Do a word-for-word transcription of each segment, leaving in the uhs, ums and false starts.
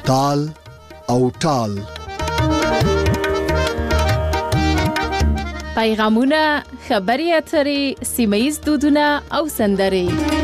تال او ټال. پیغامونه، خبري اترې، سیمه‌ییز دودونه او سندرې.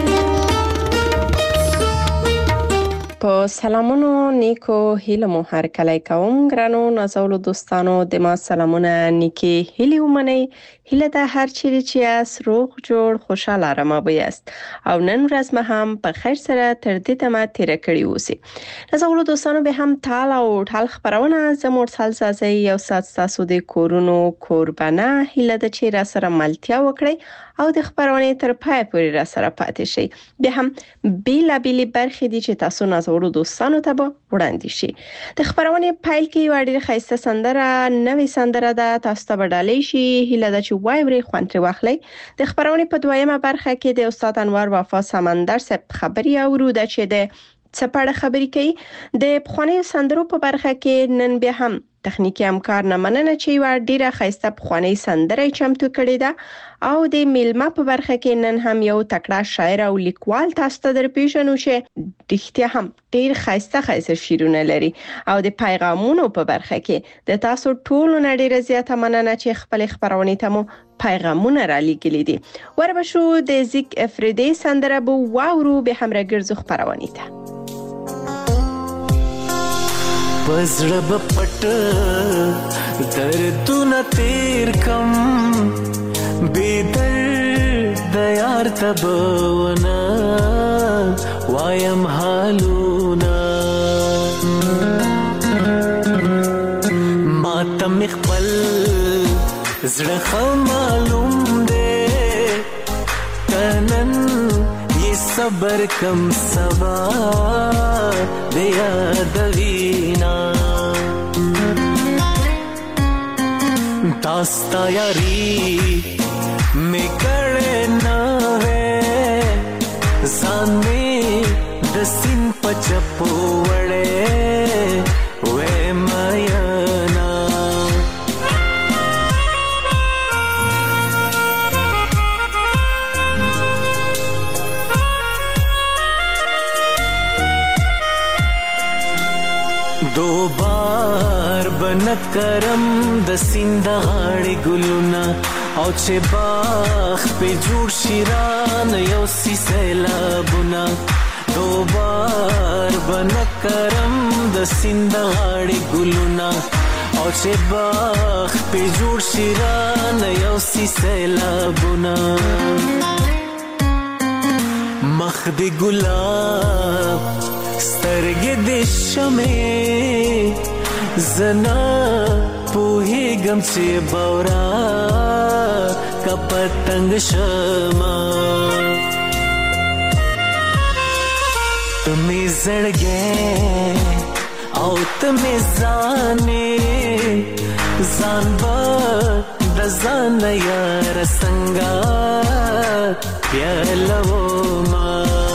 په سلامونو نیکو هیله مو هر کله کوم ګرانو نازولو دوستانو د ما سلامونه نیکی هیله ومنئ. هیله ده هر چیرې چې یاست روغ جوړ خوشاله آرامه یاست او نن ورځ مې هم په خیر سره تر دې دمه تیر کړی اوسئ. نازولو دوستانو به هم تال او ټال خبرونه زموږ سالسازي یو سات تاسو د کورونو قربانه هیله ده چې را سره ملتیا وکړي او د خبرونه تر پای پورې را سره پاتې شي. به هم بیلا بیلی برخې دي چې تاسو نازولو دوستانو ته وړاندې شي. د خبرونه پایل کې یو ډېر ښایسته سندره نوې سندره ده تاسو ته وړاندې شي. هیله ده چې وای ورې خوند تر واخلئ. د خبرونه په دویمه برخه کې د استاد انور وفا سمندر صاحب خبري اورو ده چې د څپړه خبري کوي. د پخوانی سندرو په برخه کې نن بیا هم تخنیکی همکار نه مننه چې یو ډیره ښایسته پخوانی سندره چمتو کړې ده او د میلمه په برخه کې نن هم یو تکړه شاعر او لیکوال تاسو ته درپېژنو چې ډیختیا هم ډیر ښایسته ښایسته شعرونه لري. او د پیغامونو په برخه کې د تاسو ټولو نه ډیره زیاته مننه چې خپل خبرونه ته مو پیغامونه را لېږلي دي. وربشو د زیک افریدي سندره بو واورو به هم راګرځو خبرونه ته. پزړه بپټ دردونه تیر کم بے درد یار تبونا وایم حالونا ماتم اقبل زړه خو معلوم دے تنن یہ صبر کم سوا دیا دوینا داستا یاری میں کڑے نوے زان میں دسین پچپو وڑے وے میانا دو بار بنکرم د سیند غاړي ګلونا او چې باغ په جوړ شیران یو سی سیلابونا دو بار بنکرم د سیند غاړي ګلونا او چې باغ په جوړ شیران یو سی سیلابونا مخ دی ګلاب سترګې د شمه زنا پوهی گم چې بورا کا پتنګ شما تمې زړګې او تمې ځانې ځان به د ځان یار څنګه پیالو ما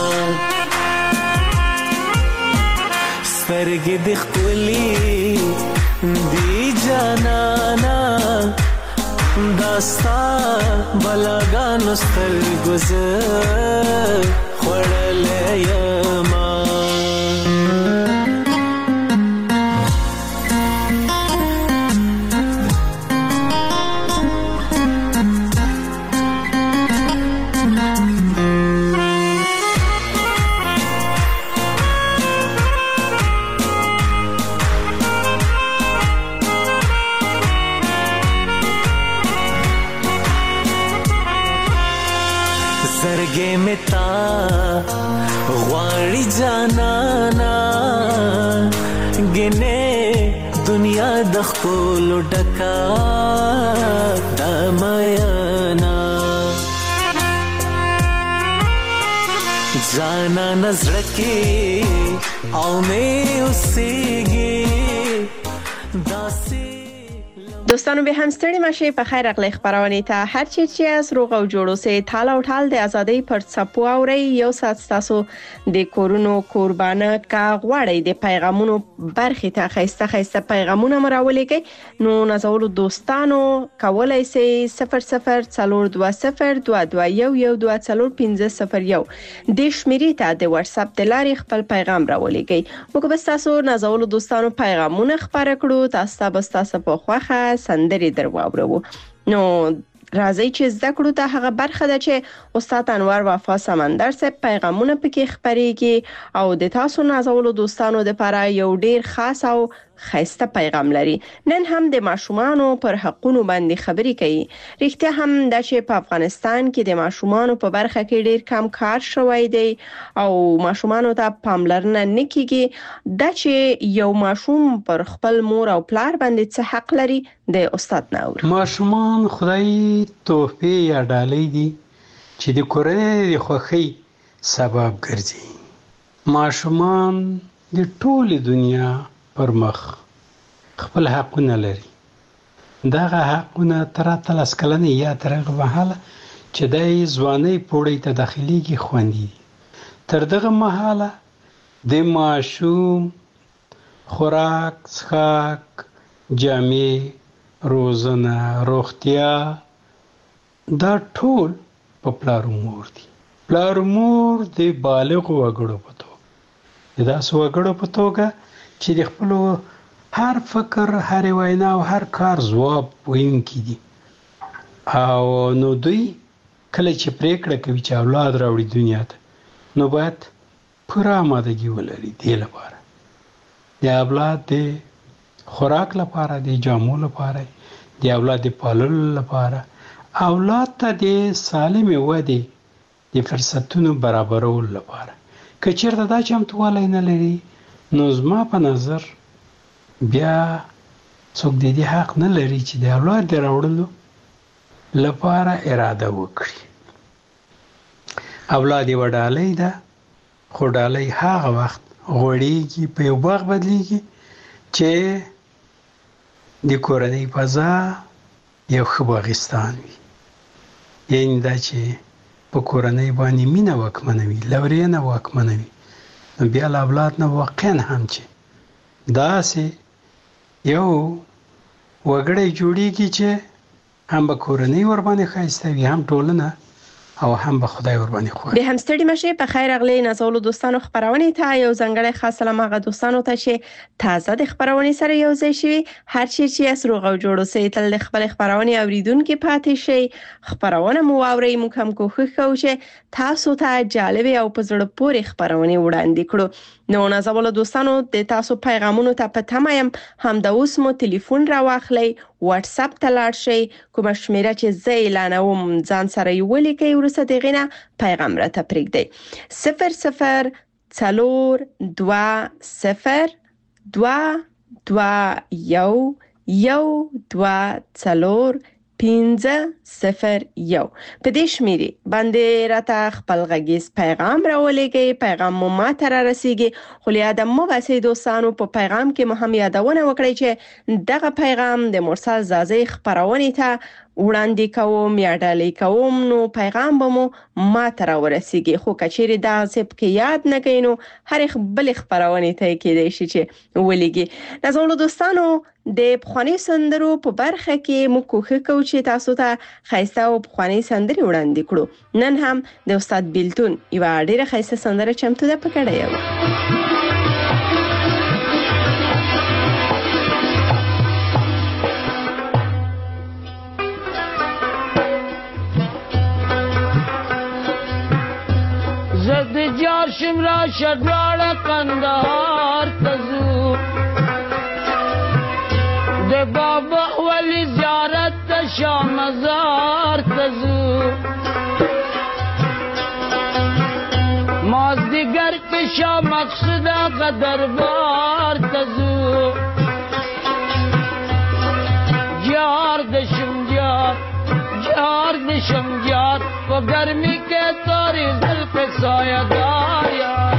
سترګې د خپلې دی جانانا داستا بلاګانو سترګو زه خوړلې یما زرګې متا غواړي جانانا ګنې دنیا د خپل ډکا د میانا جانا نظر کې او مې اوسېږي داسې دوستانو به هم ستړي مشه په خیر اغلی خبرونه ته هر چی چې از روغ او جوړو سه تال او ټال د ازادۍ پر څپو اوري یو سات تاسو د کورونو قربانه کا غواړي د پیغامونو برخه ته خيسته خيسته پیغامونه مراولېږي نو نازولو دوستانو کولای سي صفر صفر څلور دوه صفر دوه دوه یو یو دوه څلور پنځه صفر یو د شمیرې ته د واتس اپ د لارې خپل پیغام راولېږي موږ به تاسو نازولو دوستانو پیغامونه خبر کړو تاسو به تاسو په خوخه سندري درواورو نو راځي چې زده کړو ته هغه برخه ده چې استاد انور وفا سمندر صاحب پیغامونه پکې خبريږي او د تاسو نازولو دوستانو لپاره یو ډیر خاص او خاصه پیغام لري نن هم د ماشومانو پر حقونو باندې خبري کوي رښتیا هم د چې په افغانستان کې د ماشومانو په برخه کې ډیر کم کار شوی دی او ماشومانو ته پاملرنه نکېږي د چې یو ماشوم پر خپل مور او پلار باندې څه حق لري د استاد ناور ماشومان خدای توفیق یا ډالۍ دي چې د کورنۍ د خوښۍ سبب ګرځي ماشومان د ټوله دنیا پر مخ خپل حقونه لري دغه حقونه تر تلس کلنې یا تر هغه مهاله چې د ځوانۍ پوړې ته داخليږي خوندي تر دغه مهاله د ماشوم خوراک څښاک جامې روزنه روغتیا دا ټول په پلار مور دي پلار مور د بالغ وګړو په توګه دا سو وګړو په توګه چې د خپل هر فکر هر وینا او هر کار ځواب وینکي دي او نو دوی کله چې پریکړه کوي چې اولاد راوړي دنیا ته نو باید پوره آمادګي ولري د لپاره د اولاد د خوراک لپاره د جامو لپاره د اولاد د پاللو لپاره اولاد ته د سالم ودې د فرصتونو برابرولو لپاره که چیرته دا چمتووالی نه لري نو زما په نظر بیا څوک د دې حق نه لري چې د اولاد د راوړلو لپاره اراده وکړي اولاد یې وډالۍ ده خو ډالۍ هغه وخت غوړېږي په یو باغ بدلېږي چې د کورنۍ فضا یو ښه باغستان وي یعنې دا چې په کورنۍ باندې مینه واکمنه وي لورینه واکمنه وي نو بیا له اولاد نه واقعا هم چې داسې یو وګړی جوړیږي چې هم به کورنۍ ور باندې ښایسته وي هم ټولنه او هم به خدای ور باندې خوښ به هم ستړي مشه په خیر اغلی نازولو دوستانو خبرونه ته یو ځنګړی خاص سلام هغه دوستانو ته چې تازه د خبرونه سره یو ځای شي هر چی چې اسروغ او جوړو سي تل د خپل خبرونه اوریدونکو پاتې شي خبرونه مو اوري مو کوم کوخه کوي چې تاسو ته جالب او په زړه پورې خبرونه وړاندې کړو نو نازولو دوستانو د تاسو پیغامونو ته په تمایم هم د اوس مو ټلیفون را واخلئ واتس اپ ته لاړ شئ کوم شمیره چې زه اعلانوم ځان سره یې ولیکئ ورسته دغه پیغام را ته پرېږدئ صفر صفر څلور دوه صفر دوه دوه یو یو دوه څلور پنځه صفر یو په دې شمیرې باندې راته خپل غږیز پیغام راولېږئ پیغام مو ماته را رسیږي خو یاد مو باسي دوستانو په پیغام کې مو هم یادونه وکړئ چې دغه پیغام د مرسل زازي خبرونه ته وړاندې کوم یا ډالۍ کوم نو پیغام به مو ماته را ورسیږي خو کچېری دا سپ کې یاد نه کینو هر بل خبرونه ته کېدای شي چې ولېږي نازولو دوستانو د بخوانی سندرو په برخه کې مو کوخه کوي چې تاسو ته خاصه او بخوانی سندري وړاندې کړو نن هم د استاد بیلتون یو ډیره خاصه سندره چمتو ده پکړه یو زد جاشم را شدوار قندهار تزو د بابا ولی زیارت شاه مزار تزو ماز دیگر کشا مقصد قدربار تزو جار دشم جار جار دشم جار و گرمی کے تاری زلف سایہ دار یار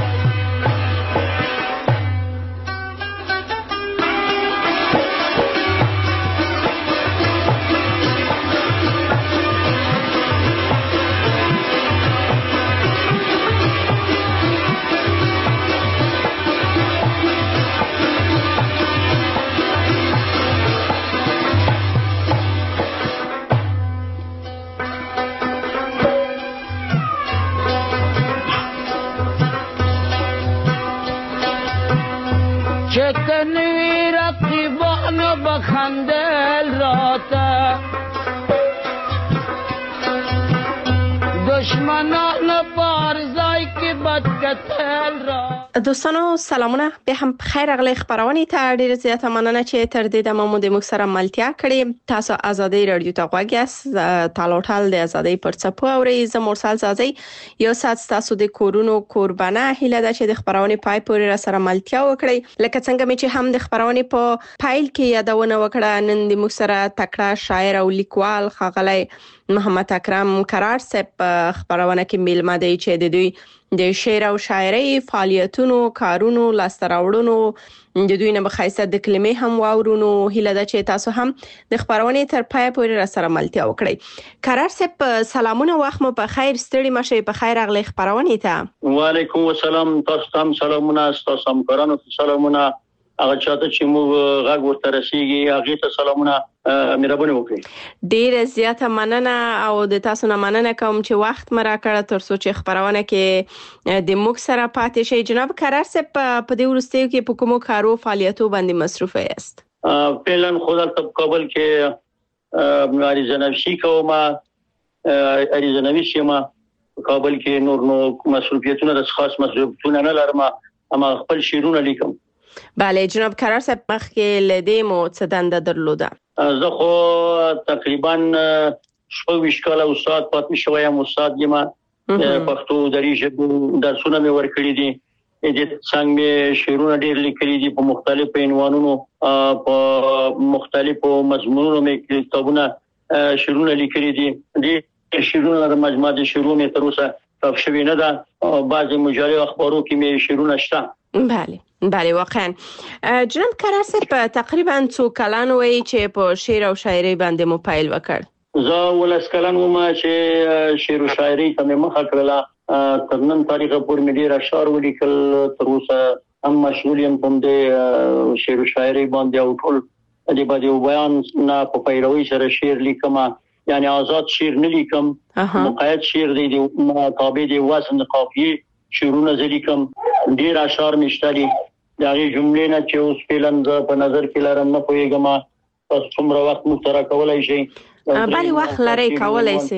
چتنوی رقیبان بخندل راته دشمنان بارزای که بد کتل را. دوستانو سلامونه، به هم خیر اغلی خبرونه ته ډیر زیاته مننه چې تر دې د مو د موږ سره ملتیا کړې. تاسو ازادي رادیو ته غوږ یاست. تالوټال د ازادي پر څپو اوري. زه مرسل زازي یو سات تاسو د کورونو قربانه هله د چې د خبرونه پای پورې را سره ملتیا وکړي. لکه څنګه مې چې هم د خبرونه په فایل کې یادونه وکړه، نن د موږ سره تکړه شاعر او لیکوال ښاغلی محمد اکرم کرار صاحب خبرونه کې میلمه دی چې د دوی د شعر او شاعري فعالیتونو کارونو لاسته راوړنو د دوی نه بخایسته د کلمې هم واورونو. هیله ده چې تاسو هم د خبرونه تر پای پورې را سره ملتیا وکړئ. کرار صاحب سلامونه، وخت مو په خیر، ستړي مشه، په خیر اغلی خبرونه ته. وعلیکم السلام، تاسو هم سلامونه، تاسو هم کارانو سلامونه، هغه چاته چې مو غږ ورته رسیږي هغه ته سلامونه مهرباني وکړئ. ډیره زیاته مننه او د تاسو نه مننه کوم چې وخت مرا کړ تر څو چې خبرونه کې د موږ سره پاتې شي. جناب کرار صاحب په دې ورستیو کې په کومو کارو فعالیتو باندې مصروف یاست؟ فعلا خدای ته قبول کې اریزه نوشي کوم، اریزه نوشي ما کابل کې نور نو مسؤلیتونه د خاص مسؤلیتونه نه لرم، اما خپل شعرونه لیکم. بله جناب کرار صاحب، مخکې لدې مو څه دنده درلوده؟ زه خو تقریبا شپږ کاله استاد پاتې شوی یم. استاد یم، پښتو دري ژبې درسونه مې ورکړي دي، د څنګه مې شعرونه ډېر لیکلي دي په مختلفو عنوانونو، په مختلفو مضمونونو مې کتابونه شعرونه لیکلي دي. د شعرونه د مجموعه د شعرونو مې تر اوسه چاپ شوي نه ده، بعضې مجلې اخبارو کې مې شعرونه شته. بله بله واقعا. جناب کرار صاحب تقریبا څو کلن وای چې په شعر او شاعري باندې مو پیل وکړ؟ زه ولس کلن وم چې شعر او شاعري ته مې مخه کړله. تر نن تاریخه پورې مې ډېر اشعار ولیکل، تر اوسه هم مشغول یم په دې شعر او شاعري باندې او ټول د بادي بیان نه په پیروي سره شعر لیکم، یعنی آزاد شعر نه لیکم، مقید شعر دی تابع دی وزن قافیه شعرونه زه لیکم. ډېر اشعار مې شته دي، د هغې جملې نه چې اوس فعلا په نظر کې لرم نه پوهېږم تاسو څومره وخت موږ سره کولی شئ؟ بلې وخت لرئ، کولی شئ.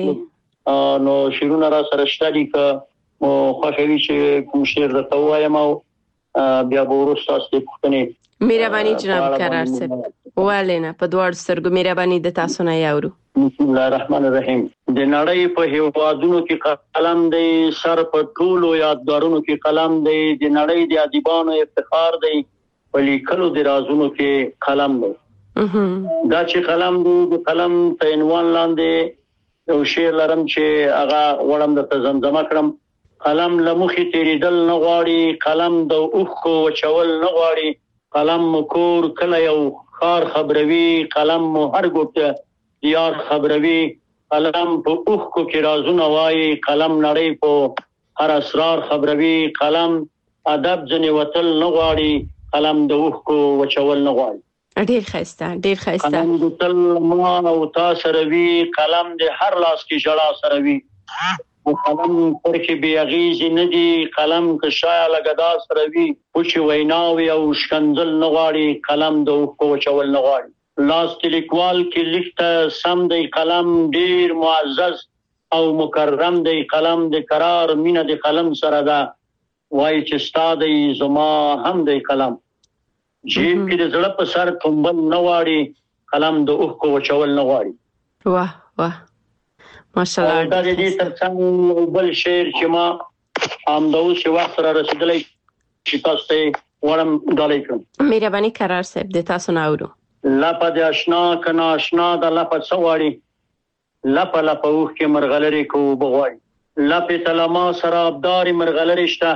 نو شعرونه را سره شته دي، که مو خوښه وي چې کوم شعر درته ووایم او بیا به وروسته تاسو د پوښتنې مهرباني جناب کرار صاحب. ولې نه، په دواړو سترګو مهرباني د تاسو نه یاورو. بسم الله الرحمن الرحیم. د نړۍ په هیوادونو کې قلم دی، سر په ټولو یادګارونو کې قلم دی، د نړۍ د ادیبانو افتخار دی، په لیکلو د رازونو کې قلم دی. دا چې قلم دی، د قلم په عنوان لاندې یو شعر لرم چې هغه غواړم درته زمزمه کړم. قلم له مخې تېرېدل نه غواړي، قلم د اوښکو وچول نه غواړي، قلم مو کور کلی او ښار خبروي، قلم مو هر ګوټه دیار خبروي، قلم په اوښکو کې رازونه وایي، قلم نړۍ په هر اسرار خبروي، قلم ادب ځنې وتل نه غواړي، قلم د اوښکو وچول نه غواړي. ډېر ښایسته، ډېر ښایسته. قلم د تل ما او تا سره وي، قلم د هر لاس کې ژړا سره وي، قلم پر کې بې اغېزې نه دي، قلم که شایه لګدا سره وي، پوچې ویناوې او شکنځل نه غواړي، قلم د اوښکو وچول نه غواړي. لاس لیکوال کې لیک ته سم دی، قلم ډیر معزز او مکرم دی، قلم د قرار مینه د قلم سره ده، وایي چې ستا دی زما هم دی قلم. جیب کې د زړه په سر ټومبل نه غواړي، قلم د اوښکو وچول نه غواړي. واه واه ماشاءالله. دا د دې تر څنګ بل شعر چې ما همدا اوس وخت را رسېدلی چې تاسو ته غواړم ډالۍ کړم. مهرباني کرار صاحب، د تاسو نه اورو. لپه د اشنا که ناشنا د لپه څه غواړي، لپه لپه اوښکې مرغلرې که اوبه غواړي، لپې ته له ما سره ابدارې مرغلرې شته،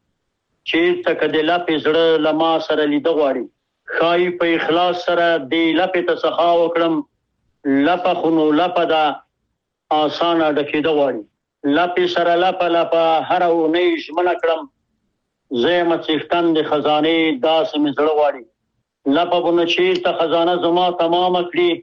چېرته که د لپې زړه له ما سره لیده غواړي، ښایي په اخلاص سره دې لپې ته سخا وکړم، لپه خو نو لپه ده آسانه ډکېده غواړي، لپې سره لپه لپه هره اونۍ ژمنه کړم، زه یم څښتن د خزانې داسې مې زړه غواړي، لپه به نه چېرته خزانه زما تمامه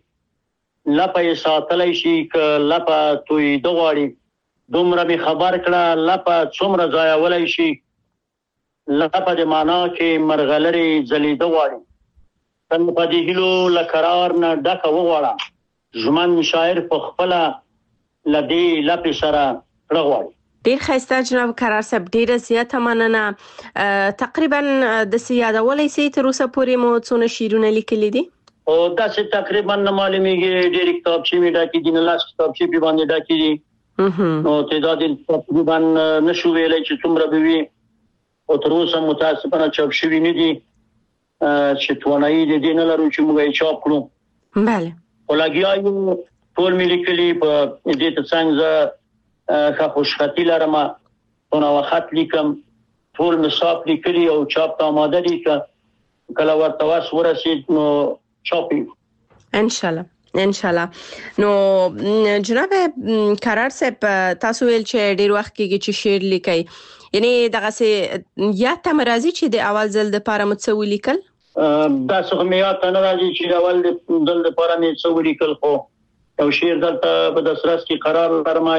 کړي، لپه یې ساتلی شي که لپه تویېده غواړي، دومره مې خبر کړه لپه څومره ځایولی شي، لپه د معنا کې مرغلرې ځلېده غواړي. تن په دې هیلو له قرار نه ډکه وغواړه، ژمن شاعر په خپله له دې لپې سره کړه غواړي. ډیر ښایسته جناب کرار صاحب، ډیره زیاته مننه. تقریبا داسې یادولی سئ تر اوسه پورې مو څونه شعرونه لیکلي دي؟ او داسې تقریبا نه معلومیږي، ډېرې کتابچې مې ډکې دي، نولس کتابچې پې باندې ډکې دي. نو تعداد یې تقریبا نشو ویلی چې څومره به وي، او تر اوسه متاسفانه چاپ شوي نه دي، چې توانایي د دې نه لرو چې موږ یې چاپ کړو. بله. خو لګیا یو، ټول مې لیکلي، په دې تر څنګ زه ښه خوشخطي لرم، په نوه خط لیکم، ټول مې صاف لیکلي او چاپ ته آماده دي. کله ورته وس ورسېد نو چاپ یې انشاءالله انشاءالله. نو جناب کرار صاحب، تاسو ویل چې ډیر وخت کېږي چې شعر لیکئ، یعنی دغسې یاد ته مې راځي چې د اول ځل دپاره مو څه ولیکل؟ داسې خو مې یاد ته نه راځي چې د اول ځل دپاره مې څه ولیکل، خو یو شعر دلته په دسرس کې قرار لرم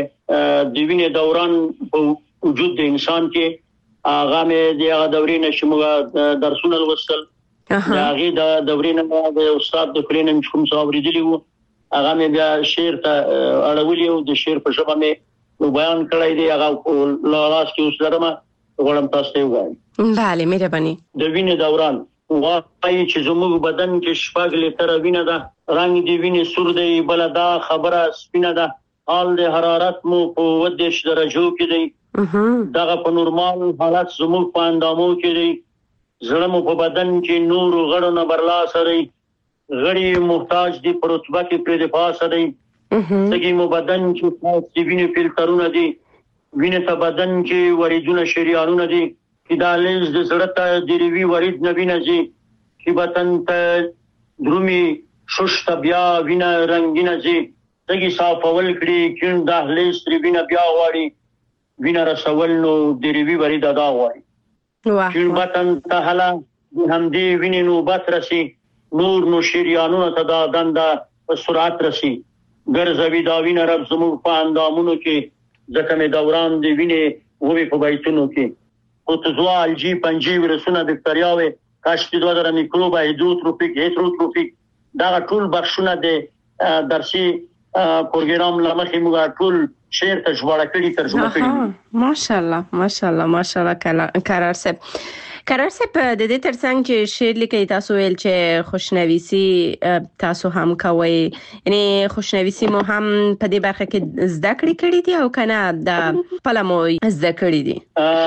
چې د وینې دوران په وجود د انسان کې، هغه مې د هغه دورې نه چې موږ درسونه لوستل، د هغې د دورې نه د استاد د خولې نه مې کوم څه اورېدلي وو، هغه مې بیا شعر ته اړولي او د شعر په ژبه مې بیان کړی دی. هغه لاس کې اوس لرم، غواړم تاسو ته ووایم. بله، مهرباني. د وینې دوران وایي چې زموږ بدن کې شپږ لیتره وینه ده، رنګ د وینې سور دی، بله دا خبره سپینه ده، حال د حرارت مو په اووه دېرش درجو کې دی، دغه په نورمال حالت زموږ په اندامو کې دی، زړه مو په بدن کې نورو غړو نه برلاسه دی، غړي محتاج دي په رتبه کې پرې د پاسه دی، سږي مو بدن کې خاص د وینې فلټرونه دي، وینې ته بدن کې وریدونه شریانونه دي، چې دا لینز د زړه ته د روي ورید نه وینه ځي، چې بدن ته درومي شش ته بیا وینه رنګینه ځي، سږي صافول کړي کیڼ دهلیز ترې وینه بیا غواړي، وینه رسول نو د روي ورید ادا غواړي. کیڼ بدن ته هله د همدې وینې نوبت رسي، نور نو شریانونو ته دا دنده په سرعت رسي، ګرځوي دا وینه رب زموږ په اندامونو کې، ځکه مې دوران د وینې ووي په بیتونو کې، پروتوزوا، الجي، پنجي، ویروسونه، بکتریاوې، کاشتي دوه زره میکروبه، هیدروتروفیک، هیتروتروفیک، دغه ټول بخشونه د درسي پروګرام له مخې موږ ټول شعر ته ژباړه کړي، ترجمه کړي. ماشاءالله ماشاءالله ماشاءالله کرار صاحب. کرار صاحب، د دې ترڅنګ چې شعر لیکئ، تاسو ویل چې خوشنویسي تاسو هم کوئ، یعنی خوشنویسي مو هم په دې برخه کې زده کړې کړي دي او کنه د خپله مو زده کړي دي؟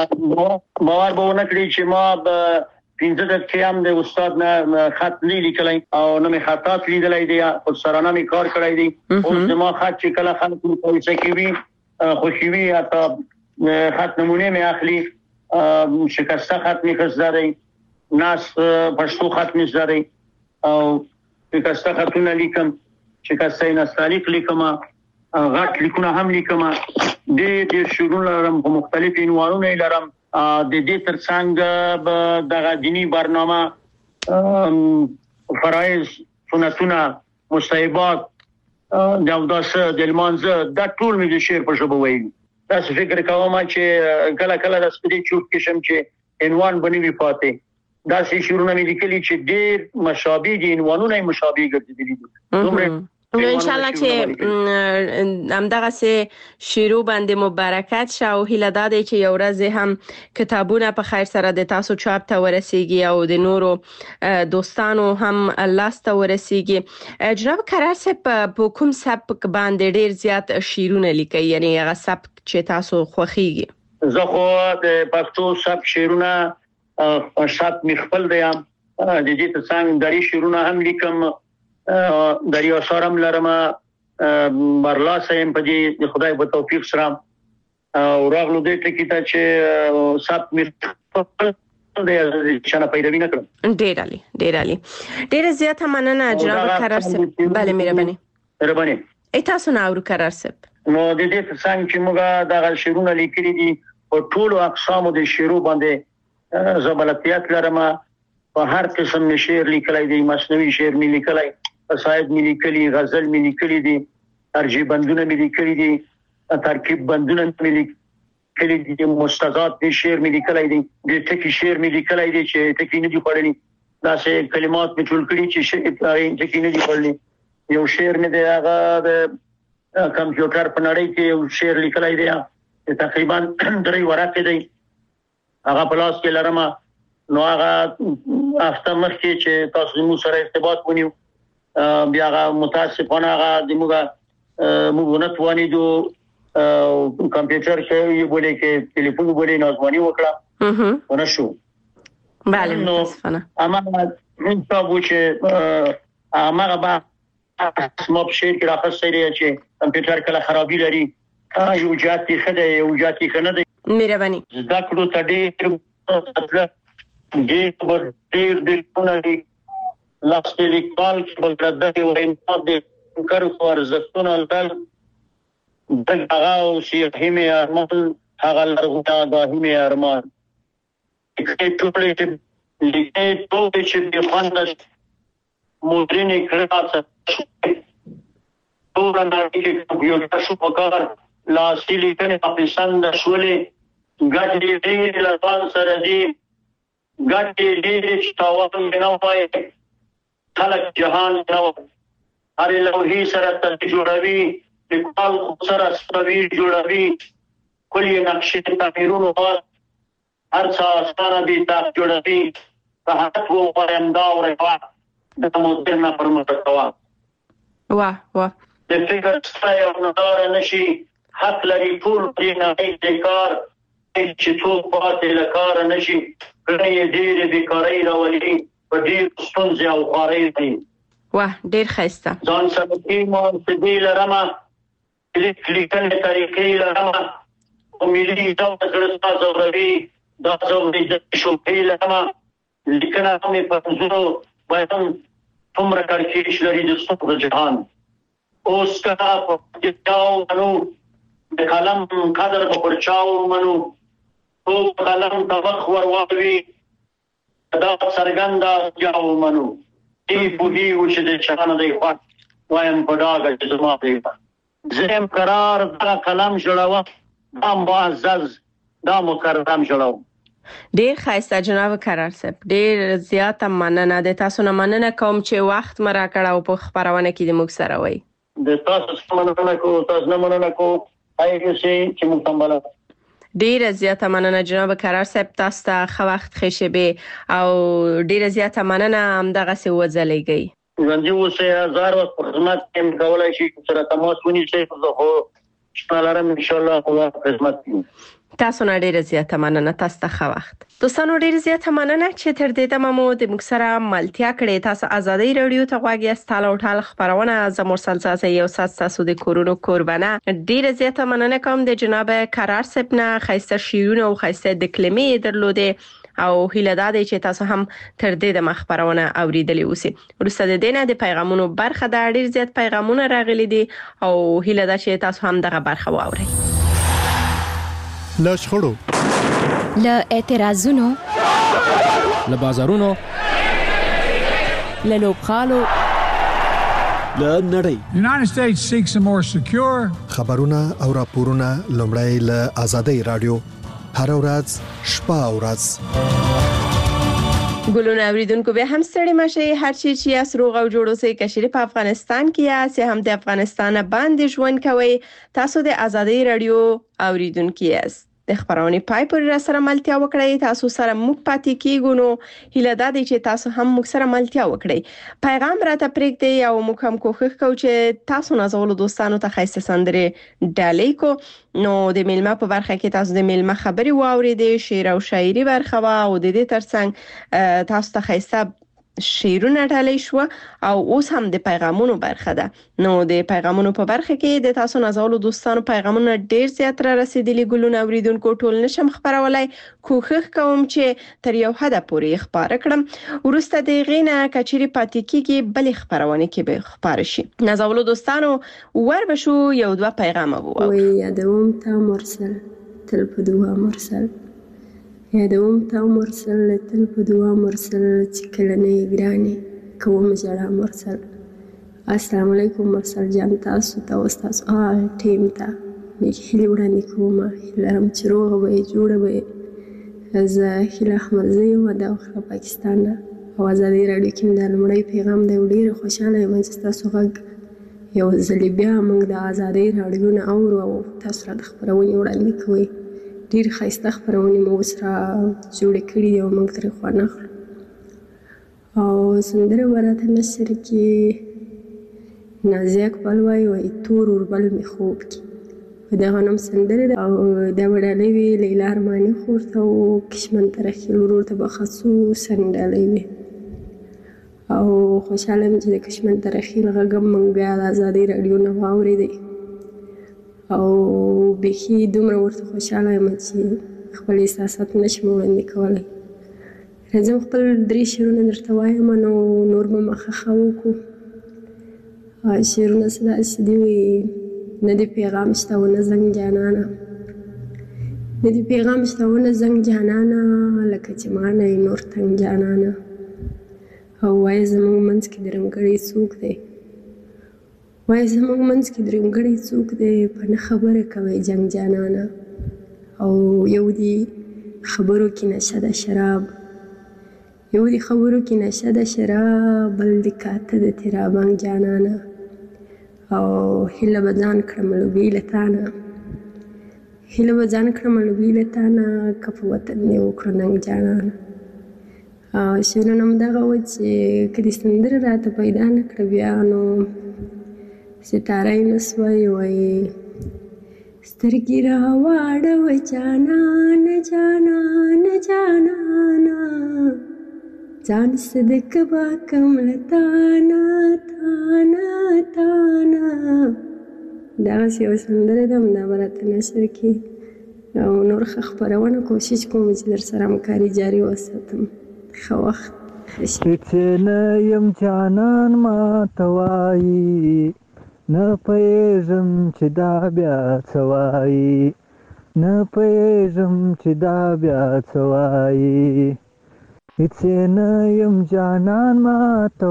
باور به ونه کړي چې ما به پنځه دقیقې هم د استاد نه خط نه لیکلی او نه مې خطات لیدلی دی، خودسرانه مې کار کړی دی. اوس زما خط چې کله خلک مقایسه کوي، خوښي وي، حتی خط نمونې مې اخلي، شکسته خط مې ښه زده دی، ناس پښتو خط مې زده دی، او شکسته خطونه لیکم، شکسته نستعلیق لیکم، غټ لیکونه هم لیکم، ډېر ډېر شعرونه لرم، په مختلف عنوانونه یې لرم. د دې ترڅنګ به دغه دینی برنامه، فرایض، سنتونه، مستحبات، د اوداسه، د لمانځه، دا ټول مې د شعر په ژبه ویلي. داسې فکر کوم چې کله کله داسې په دې چوپ کې شم چې عنوان به نه وي پاتې، داسې شعرونه مې لیکلي چې ډېر مشابه دي، عنوانونه یې مشابه ګرځېدلي دي. دومره نو انشاءالله چې همدغسې شعرو باندې مو برکت شه، او هیله دا دی چې یو ورځ هم کتابونه په خیر سره د تاسو چاپ ته ورسیږي او د نورو دوستانو هم لاس ته ورسیږي. جناب کرار صاحب، په کوم سبک باندې ډیر زیات شعرونه لیکئ، یعنی هغه سبک چې تاسو خوښیږي؟ زه خو د پښتو سبک شعرونه سبک مې خپل دی، د دې ترڅنګ دري شعرونه هم لیکم، دري اثار هم لرم، برلاسه یم په دې د خدای په توفیق سره، او راغلو دې ټکي ته چې سبک مې د چانه پیروي نه کړم. ډېر عالی، ډېر عالی، ډېره زیاته مننه جناب کرار صاحب. بله، مهرباني. مهرباني. ای تاسو نه اورو کرار صاحب. نو د دې ترڅنګ چې موږ دغه شعرونه لیکلي دي، په ټولو اقسامو د شعرو باندې زه بلدیت لرم، په هر قسم مې شعر لیکلی دی، مصنوعي شعر مې لیکلی، قصاید مې لیکلي، غزل مې لیکلي دي، ترجیح بندونه مې لیکلي دي، ترکیب بندونه مې لیکلي، کلی د مستزاد د شعر ملي کلی دی د ټکی شعر ملي کلی دی چې ټکی نه دی پړلی دا سه کلمات په ټول کړي چې شعر ټکی نه دی پړلی یو شعر نه دی هغه د کمپیوټر په نړۍ کې یو شعر لیکلای دی تقریبا درې ورقې دی هغه پلاس کې لرمه نو هغه هفته مخکې چې تاسو مو سره ارتباط ونیو بیا هغه متاسفانه هغه د موږ موږ نه توانې دو کمپیوټر کې یو بولې کې ټلیفون بولې نازوانی وکړه ونه شو بله متاسفانه اما من تاسو چې هغه با اسمه په شعر کې راخصه لري چې کمپیوټر کله خرابي لري یو جاتي خدای یو جاتي کنه دی مهرباني زده کړو ته ډېر ډېر ډېر ډېر پونې لاس لیکال کې بلګرده او امتحان دې کارو ورزتون البل دغه او شي همه ارمان هغه لرغونه د همه ارمان کې ټولې لیکې ټولې چې په خوند مودرنې کړه ټول نه کې یو تاسو په کار لا سلی کنه پاکستان د شولې ګاډي دې له ځان سره دې ګاډي دې چې تاوان نه وای خلک جهان نو هر لوحي سره تجربي لیکل سره سروي جوړوي کلی نقشې تعمیرونو هر څه ستاره دي تاسو جوړوي په هغه وو پرنده او رفاه د مدرنه پرمختګ واه واه د فکر ستای او نظر نشي حق لري ټول دې نه دې کار چې څوک پاتې لکار نشي کړي دې دې کاري راولي په دې ستونزې او خارې دي واه ډېر ښایسته ځان سره کې مو دې لرمه لیک لیکل طریقې لرمه او ملي دا سره ضروري دا ضروري د شوپې لرمه لیکنه مې په زړه باندې څومره کارکېش لري د ستو جهان اوس کا په داو منو د قلم قدر په پرچاو منو او قلم تبخ ور واوي دا سرګندا جاو منو دی په دې و چې د چانه دی خوا وایم په داګه چې زما دی زم قرار دا قلم جوړاوه دا معزز دا مکرم جوړاوه ډیر ښایسته جناب کرار صاحب ډیر زیاته مننه د تاسو نه مننه کوم چې وخت مرا کړه او په خبرونه کې د موږ سره وای د تاسو مننه کوم تاسو نه مننه کوم هغه شي چې موږ تمبل ډیر زیاته مننه جناب کرار صاحب تاسو ته خو وخت خښبه او ډیر زیاته مننه هم دغه څه وځلېږي ژوندۍ اوسه هزار وخت خدمت کوم کولای شي سره تماس ونیسئ خو شپږلارم ان شاء الله خو خدمت کوم تاسو نه ډیره زیاته مننه تاسو ته ښه وخت دوستانو ډیره زیاته مننه چې تر دې دمه مو د موږ سره ملتیا کړې تاسو ازادي رادیو ته غواړئ ستاله او ټال خبرونه زموږ مرسل یو سات تاسو د کورونو قربانه ډیره زیاته مننه کوم د جناب کرار صاحب نه خاصه شیرونه او خاصه د کلمې درلوده او هیله ده چې تاسو هم تر دې د مخبرونه اوریدلې اوسئ ورسته د دینه د پیغامونو برخه د ډیر زیات پیغامونه راغلي دي او هیله ده چې تاسو هم دغه برخه واورئ له شخړو له اعتراضونو له بازارونو له لوبغالو له نړۍ The United States seeks a more secure خبرونه او راپورونه لومړی له آزادۍ رادیو هر ورځ شپه او ورځ ګلونه اوریدونکو به هم ستړي مشه هر چی چې اسروغ او جوړو سي کشري په افغانستان کې یا سه هم د افغانستان باندې ژوند کوي تاسو د آزادۍ رادیو اوریدونکو یاست د خبرونه پای پر سره ملتیا وکړئ تاسو سره موږ پاتې کیږو نو هیله ده چې تاسو هم موږ سره ملتیا وکړئ پیغام راته پرېږدئ او موږ هم کوښښ کوو چې تاسو نازولو دوستانو ته خاصه سندره ډالۍ کو نو د میلمه په برخه کې تاسو د میلمه خبري واوریدئ شعر او شاعري برخه وا او د دې ترڅنګ تاسو ته خاصه شیرونه ډالۍ شو او اوس هم د پیغامونو برخه ده نو د پیغامونو په برخه کې د تاسو نازولو دوستانو پیغامونه ډیر زیات را رسیدلي ګلونه اوریدونکو ټول نشم خبرولای کوښښ کوم چې تر یو حد پورې خبر کړم ورسته د غینه کچري پاتې کیږي بل خبرونه کې به خبر شي نازولو دوستانو ور بشو یو دوه پیغام وو وي یادوم تا مرسل تل په دوا مرسل یادوم تا مرسل تل په دوا مرسل چې کله نه ګرانه کوم جړه مرسل السلام علیکم مرسل جان تاسو ته او تاسو ټیم ته هیلې وړاندې کوم. هیله لرم چې روغه به یې جوړه به یې. زه هیله احمدزی یم د اخره پاکستان نه او ازادي راډیو کې مې دا لومړی پیغام دی او ډېره خوشحاله یم چې ستاسو غږ یو ځلې بیا موږ د ازادۍ راډیو نه اورو او تاسو راته خپرونې وړاندې کوئ. ډېرې ښایسته خپرونې مو اوس را جوړې کړي دي او موږ ترې خوند اخلو. او سندره به راته نشر کې نازیه اقبال وایي وایي تور اوربل مې خوب کې. په دغه نوم سندره ده او دا به ډالۍ وي لیلا ارماني خور ته او کشمن ترخیل ورور ته به خصوصا ډالۍ وي. او خوشحاله یم چې د کشمن ترخیل غږ هم موږ بیا د ازادۍ راډیو نه واورېدی او بیخي دومره ورته خوشحاله یم چې خپل احساسات نشم وړاندې کولی. راځم خپل درې شعرونه درته وایم نو نور به مخه ښه وکړو. شعرونه څه داسې دي وایي نه دې پیغام شته و نه زنګ جانانه، نه دې پیغام شته و نه زنګ جانانه، لکه چې ما نه یې نور تنګ جانانه. او وایه زموږ منځ کې درمګړی څوک دی، وایه زموږ منځ کې درمګړی څوک دی، په نه خبره کوئ جنګ جانانه. او یو دي خبرو کې نشه د شراب، یو دي خبرو کې نشه د شراب، بل دي کاته د تیرابنګ جانانه. او هیله به ځان کړم لوبې له تانه، هیله به ځان کړم لوبې له تانه، که په وطن دې وکړو ننګ جانانه. شعرونه همدغه وه چې که دې سندره راته پیدا نه کړه بیا نو ستاره یې نه سوی. وایي سترګې راواړوه جانانه جانانه جانانه، ځان صدقه به کم له تانه تانه تانه. دغسې یوه سندره ده همدا به راته نشر کړي او نور ښه خپرونه کوشش کوم چې در سره همکاري جاري وساتم. ښه وخت هیڅ نه یم جانان ماته وایي، نه پوهېږم چې دا بیا څه وایي، نه پوهېږم چې دا بیا څه وایي. هیڅ نه یم جانان ماته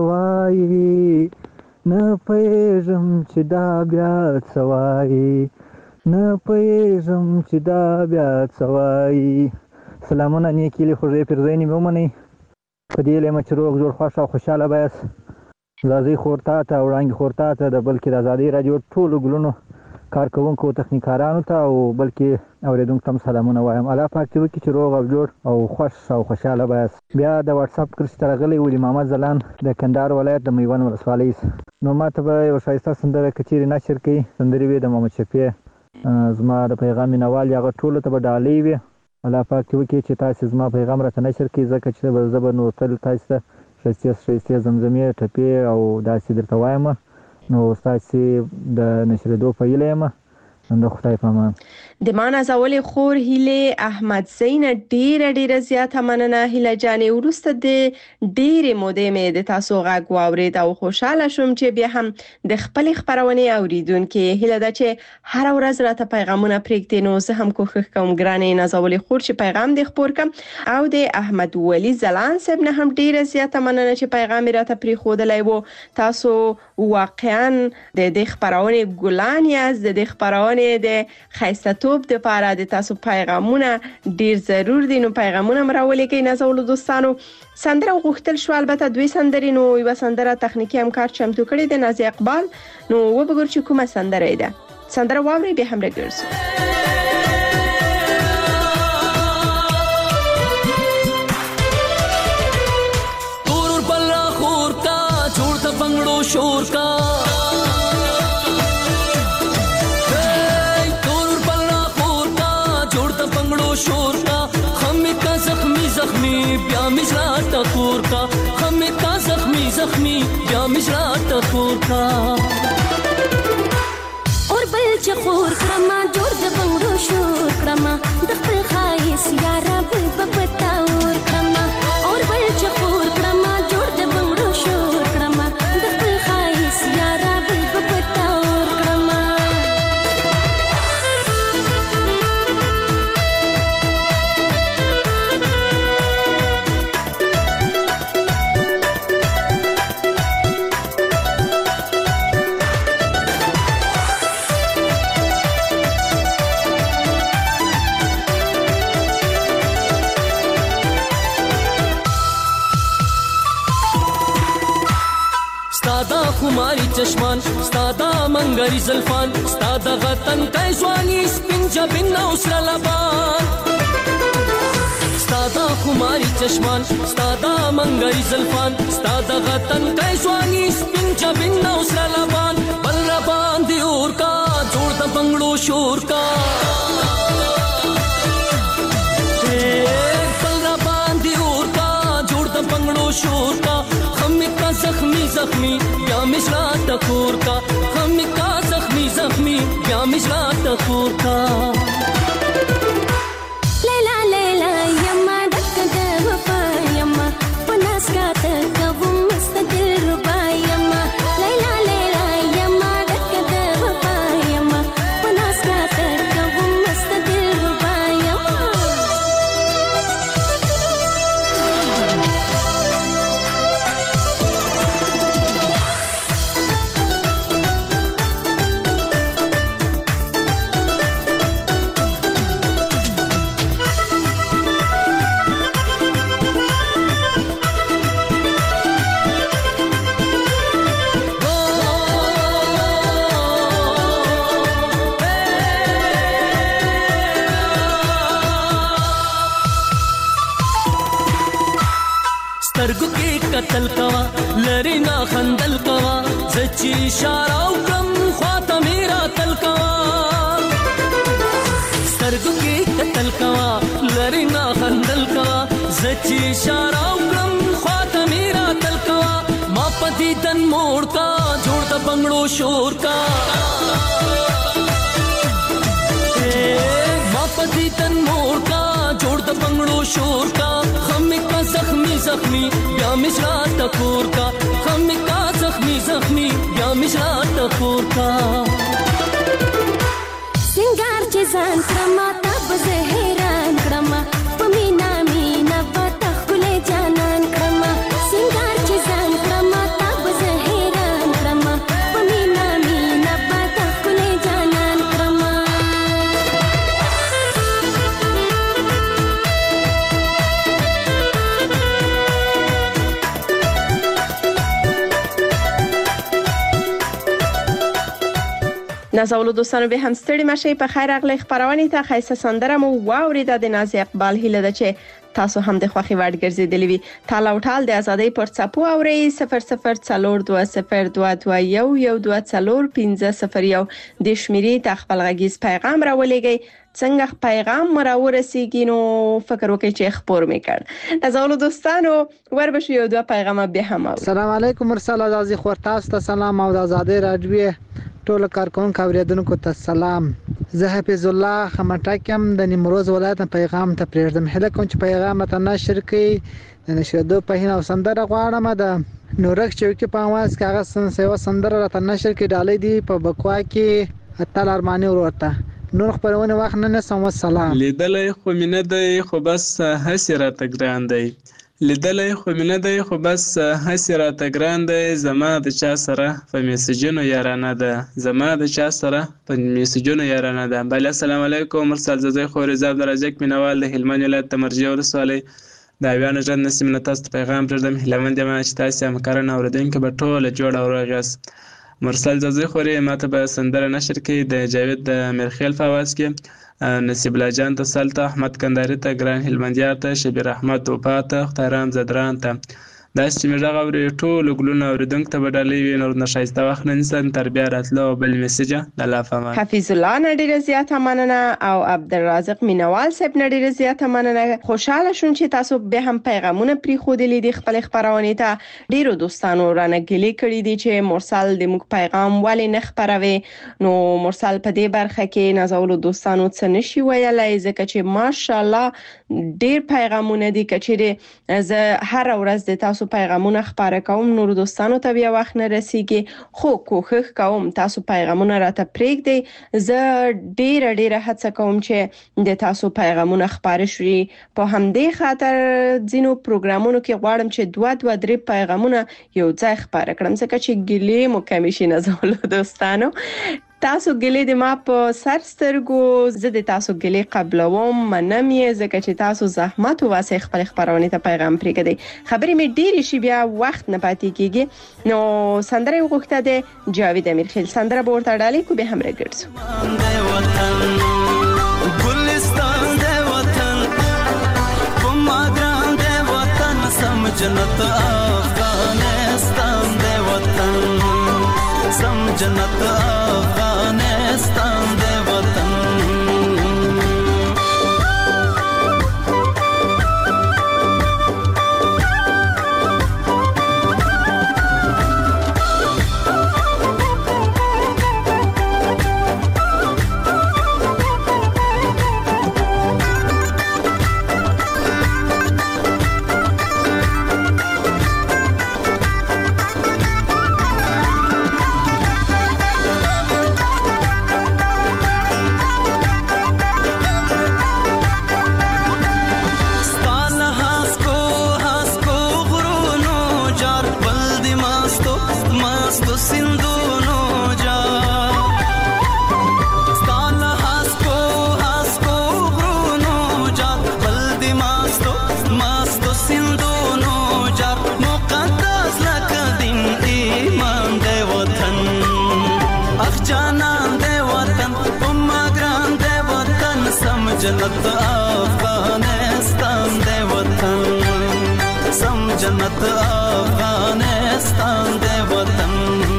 وایي، نه پوهېږم چې دا بیا څه وایي، نه پوهېږم چې دا بیا څه وایي. سلامونه نیکې هیلې خوږې پیرزوینې مې ومنئ. په دې هیله یم چې روغ جوړ خوښ او خوشحاله به یاست. زازۍ خور تا ته او وړانګې خور تا ته د بلکې د ازادۍ راډیو ټولو ګلونو کارکوونکو تخنیکارانو ته او بلکې اورېدونکو ته هم سلامونه وایم. الله پاک دې وکړي چې روغ او جوړ او خوښ او خوشحاله به یاست. بیا د واټساپ کرښې ته راغلی ولي محمد ځلان د کندهار ولایت د میوند ولسوالۍ. نو ما ته به یوه ښایسته سندره که چیرې نشر کوي سندرې وي د محمد شفیع زما د پیغام مینوال هغه ټولو ته به ډالۍ وي. الله پاک دې وکړي چې تاسې زما پیغام راته نشر کړي ځکه چې زه به نو تل تاسې ته ښایستې ښایستې زمزمې ټپې او داسې درته وایم. نو ستاسې د نشرېدو په هیله یم. د خدای په امان. د ما نازولې خور هیلې احمدزۍ نه ډېره ډېره زیاته مننه هیله جانې. وروسته د ډېرې مودې مې د تاسو غږ واورېد او خوشحاله شوم چې بیا هم د خپلې خپرونې اورېدونکې هیله ده چې هره ورځ راته پیغامونه پرېږدي. نو زه هم کوښښ کوم ګرانې نازولې خور چې پیغام دې خپور کړم. او د احمد ولي ځلان صاحب نه هم ډېره زیاته مننه چې پیغام یې راته پرېښودلی و. تاسو واقعا د دې خپرونې ګلان یاست. د دې خپرونې د ښایسته توب د پاره د تاسو پیغامونه ډیر ضرور دي. نو پیغامونه مراولې کې نازولو دوستانو سندره غوښتل شو. البته دوی سندرې نو یو سندره تخنیکی همکار چمتو کړي د نازیه اقبال. نو وبګور چې کومه سندره ده. سندره واوري به هم راګرځو. تور بلا خور کا جوړ ته بنگړو شور کا شور کا خمې کا زخمی زخمی بیا مجرا ټکور کا خمې کا زخمی زخمی بیا مجرا ټکور کا اور بل چخور کرما جوړ د بنگړو شور کرما د خپل خایس یارا بل پپتا اور کرما اور بل چخور کرما جوړ د بنگړو شور کرما د خپل خایس یارا بل پپتا اور کرما خماري چشمان ستا دا منګري زلفان ستا د غتن کای ځواني سپین جبین او سره لبان ستا دا خماري چشمان ستا دا منګري زلفان ستا د غتن کای ځواني سپین جبین او سره لبان بل ربان دی اور کا جوړ د بنگلو شور کا بل ربان دی اور کا جوړ د بنگلو شور کا خمی کا زخمی زخمی یا مشرا ٹکور کا خمی کا زخمی زخمی یا مشرا ٹکور کا لیلا لیلا یما ڈک د وفا یما پناس کا تک و مستدل ربا یما لیلا لیلا یما ڈک د وفا یما پناس کا تک و مستدل ربا یما سترګو کې قتل کوا لری نا خندل کوا زچی اشاره وکم خواته میرا تل کوا سترګو کې قتل کوا لری نا خندل کوا زچی اشاره وکم خواته میرا تل کوا ما پتی تن موړ کا جوړ د بنگلو شور کا ما پتی تن موړ کا جوړ د بنگلو شور کا خمی کا زخمی زخمی بیا مشرا ٹکور کا خمی کا زخمی زخمی بیا مشرا ٹکور کا سنگار چې ځان کرما تب زه حیران کرما پمینا مینا پتا خله جانان کرما سنگار چې ځان کرما تب زه حیران کرما پمینا مینا پتا خله جانان کرما نازولو دوستانو به هم ستړي مشي په خیر اغلی خبرونه ته خیسه سندره مو واوریده د نازي اقبال هیله ده چې تاسو هم د خوخي وړ ګرځیدلی وي تاله وټال د ازادۍ پر څپو اوري صفر صفر څلور دوه صفر دوه دوه یو یو دوه څلور پنځه صفر یو د شمیرې ته خپل غږیز پیغام راولېږئ څنګه پیغام راورسیږي نو فکر وکړئ چې خبر میکړ نازولو دوستانو وربشو یو دوه پیغام به هم السلام علیکم مرسل عزیز خور تاسو ته سلام او د ازادۍ راډیو ټول کارکونکو اوریدونکو ته سلام زه حفیظ الله خمټکم د نیمروز ولایت پیغام ته پریږدم هله کوم چې پیغام ته نشر کړي د نشردو په هینه سندره غواړم د نورک چوکي په आवाज کاغه سن سیوا سندره را نشر کړي ډالې دی په بکوا کې اتل ارماني ورته نور خبرونه وخت نه سم سلام لیدلې خو مینه دی خو بس حسره تګران دی لیدلې خو مینه دی خو بس حسره تګران دی زما د چا سره په میسجونو یارانه ده زما د چا سره په میسجونو یارانه ده بل السلام علیکم مرسل زوی خو رضا درجک مینوال د هلمند ولایت تمرجه ورسواله دا بیان جن نسیم تاسو پیغام پردم هلمند ما چې تاسو هم کارن اوردونکو به ټول جوړ اورغاس مرسل زوی خو ماته به سندره نشر کې د جاوید د مرخیل فواز کې نصیب الله جان ته سلطه احمد کنداری ته ګران هلمندیار ته شبیر احمد توپا ته احترام زدران ته دا چې موږ غوړې ټول ګلونه اوریدونکو ته بدلې وي نور نشایسته وخت نه انسان تربیه راتلو بل میسج د الله فهمه حفیظ الله نډیر زیاته مننه او عبدالرازق مینوال صاحب نډیر زیاته مننه خوشاله شوم چې تاسو به هم پیغامونه پری خو دي د خپل خبرونه ته ډیرو دوستانو رانه ګلی کړی دي چې مرسل د موږ پیغام ولې نه خبروي نو مرسل په دې برخه کې نازولو دوستانو څه نشي ویلای ځکه چې ماشاءالله ډیر پیغامونه دي کچېره زه هر ورځ د تاسو پیغامونه خبره کوم نور دوستانو ته بیا وخت نه رسیږي خو کوښښ کوم تاسو پیغامونه راته پرېږدئ زه ډیره ډیره هڅه کوم چې د تاسو پیغامونه خبره شي په همدې خاطر ځینو پروګرامونو کې غواړم چې دوه دوه درې پیغامونه یو ځای خبره کړم ځکه چې ګلې مو کمی شي نازولو دوستانو تاسو ګلې د ما په سر سترګو زه د تاسو ګلې قبلوم منم یې ځکه چې تاسو زحمت واسه خپل خبرونه ته پیغام پرېږدي. خبرې مې ډېرې شي بیا وخت نه پاتې کیږي نو سندره وغوښته د جاوید امیرخیل سندره به ورته ډالۍ کو به هم راګرځو. ګلستان د وطن په ما ګران د وطن سم جنت افغانستان د وطن سم جنت افغانستان د وطن جنت افغانستان د وطن سم جنت افغانستان د وطن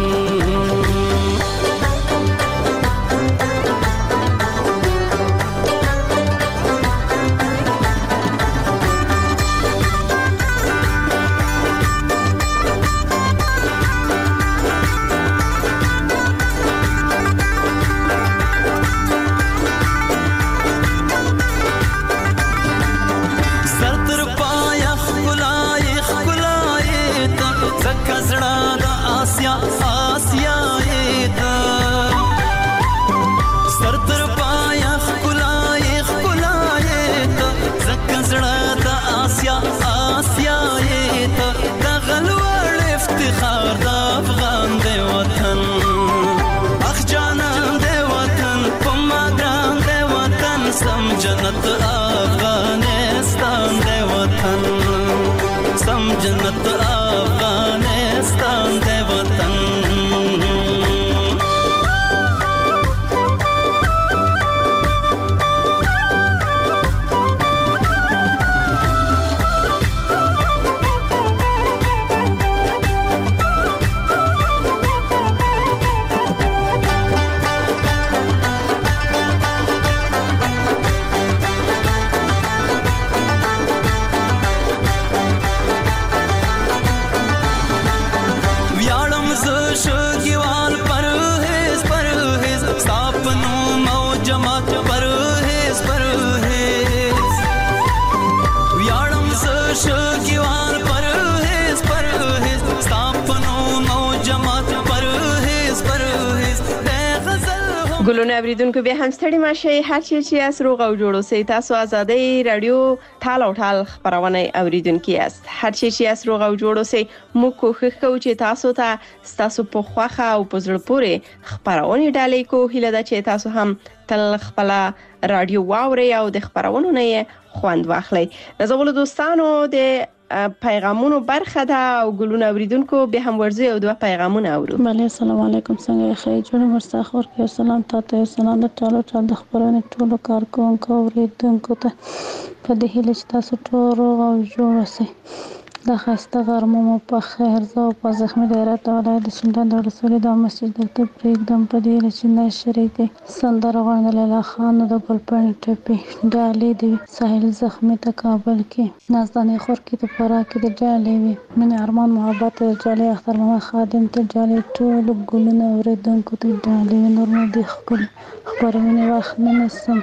جنت افغانستان د وطن سم جنت افغانستان د وطن ګلونه اوریدونکو به هم ستړي ماشي هر چی چې اس روغ او جوړو سي تاسو ازادي رادیو ټال او ټال خبرونه اوریدونکو است هر چی چې اس روغ او جوړو سي مو کوښښ کوو چې تاسو ته تاسو په خوخه او په زړه پورې خبرونه ډالۍ کو هله دا چې تاسو هم تل خپل رادیو واوري او د خبرونو نه خوند واخلي. زموږ دوستانو د پیغامونو برخه ده او ګلونه اوریدونکو به هم ورځي او دوه پیغامونه اورو. بله السلام علیکم څنګه ښه جوړ مرستاخور کې سلام تاسو سلام د ټولو ټول د خبرونه ټولو کارکونکو اوریدونکو ته په دې هیله چې تاسو ټول او جوړ اوسئ. د خسته غرمه مو په خیر زو په زخمی دایره ولایت د شینډنډ ولسوالۍ د مسجد د تبریک دم په دې چې نه شریک سندره غوڼه لاله خان د ګلپاڼې ټپي ډالې دی ساحل زخمی ته کابل کې نازدانې خور کې ته پورا کې د ډالې وي من ارمان محبت ډالې اختر ماما خادم ته ډالې ټول ګلونه اوریدونکو ته ډالې نور مو دي خپل خبرونه واخ نه نسم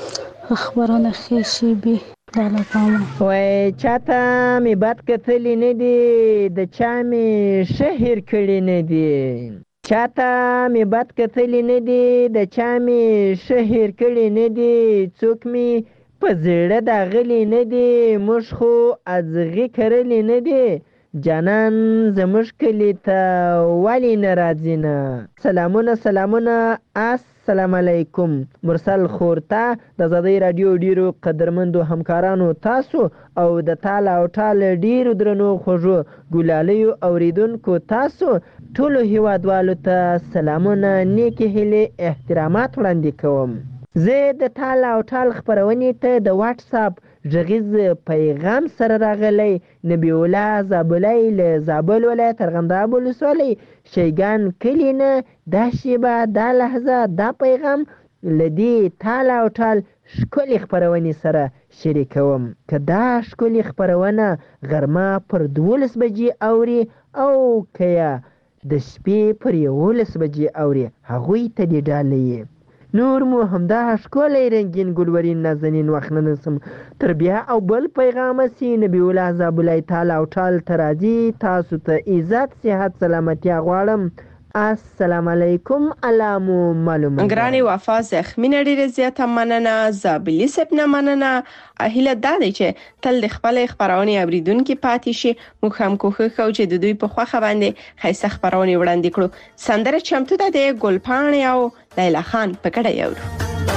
خبرونه خېشي بي لاله پامه وای چاته می بد کتلې نه دي د چا می شهر کړي نه دي چاته می بد کتلې نه دي د چا می شهر کړي نه دي څوک می په زړه د غلي نه دي موږ خو ازغي کړلې نه دي جانان زموږ کلي ته ولې نه راځي نه؟ سلامونه سلامونه السلام علیکم. مرسل خورته د آزادۍ راډیو ډیرو قدرمندو همکارانو تاسو او د تال او ټال ډیرو درنو خوږو ګلالیو اوریدونکو تاسو ټولو هیوادوالو ته سلامونه، نیکې هیلې، احترامات وړاندې کوم. زه د تال او ټال خپرونې ته د واټساپ غږیز پیغام سره راغلی نبی الله زابلی له زابل ولایت ارغنداب ولسوالۍ شیګان کلي نه دا شیبه دا لحظه دا پیغام له دې تال او ټال ښکلې خپرونې سره شریکوم. که دا ښکلې خپرونه غرمه پر دولس بجې اوري او که یې د شپې پر یولس بجې اوري هغوی ته دې ډالۍ. نور مو همدا ښکلی رنګین ګلورین نازنین وخت نه نسم تر بیا او بل پیغامه سي نبی الله زابلی تال او ټال ته راځي. تاسو ته عزت صحت سلامتیا غواړم. السلام علیکم. الله مو معلومه. ګرانې وفا زخمینه ډیره زیاته مننه. زابلی صاحب نه مننه. هیله دا دی چې تل د خپلې خپرونې اوریدونکي پاتې شي. موږ هم کوښښ کوو چې د دوی په خوښه باندې ښایسته خپرونې وړاندې کړو. سندره چمتو ده د ګلپاڼې او لیلا خان په ګډه یو.